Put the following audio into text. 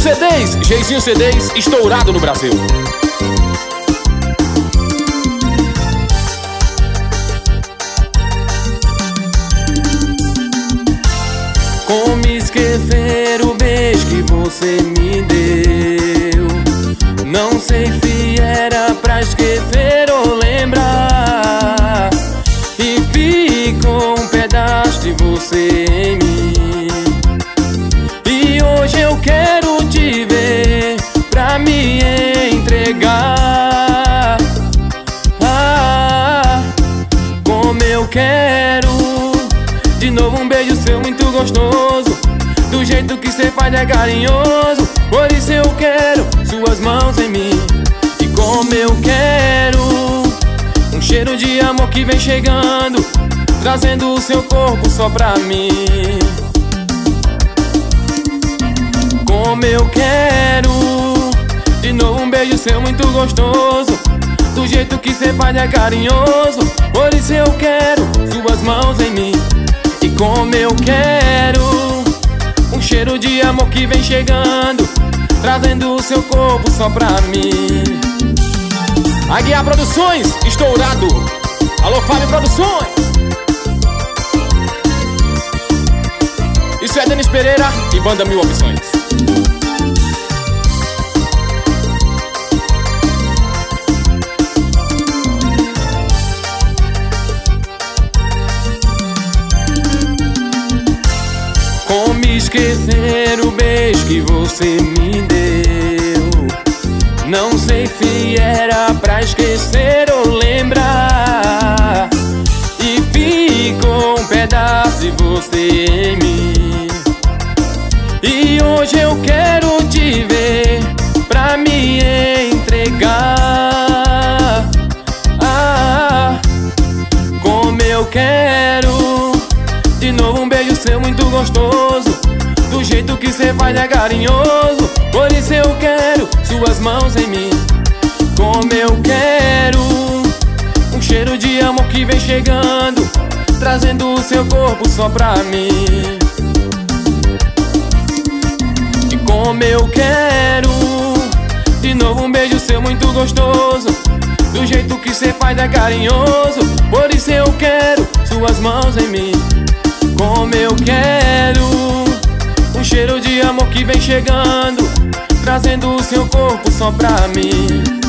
CDs, Geizinho CDs, estourado no Brasil. Como esquecer o beijo que você me deu? Não sei se era pra esquecer ou lembrar. E ficou um pedaço de você em mim. E hoje eu quero te ver pra me entregar. Ah, como eu quero de novo um beijo seu muito gostoso. Do jeito que cê faz é carinhoso. Por isso eu quero suas mãos em mim. E como eu quero um cheiro de amor que vem chegando, trazendo o seu corpo só pra mim. Como eu quero de novo um beijo seu muito gostoso. Do jeito que cê faz é carinhoso. Por isso eu quero suas mãos em mim. E como eu quero um cheiro de amor que vem chegando, trazendo o seu corpo só pra mim. Aguiar Produções, estourado. Alô, Fábio Produções. Isso é Denis Pereira e Banda Mil Opções. Como esquecer o beijo que você me deu? Não sei se era pra esquecer ou lembrar. E ficou um pedaço de você em mim. E hoje eu quero te ver pra me entregar. Ah, como eu quero de novo um beijo seu muito gostoso. Do jeito que cê faz é carinhoso. Por isso eu quero suas mãos em mim. Como eu quero um cheiro de amor que vem chegando, trazendo o seu corpo só pra mim. E como eu quero de novo um beijo seu muito gostoso. Do jeito que cê faz é carinhoso. Por isso eu quero suas mãos em mim. Como eu quero um cheiro de amor que vem chegando, trazendo o seu corpo só pra mim.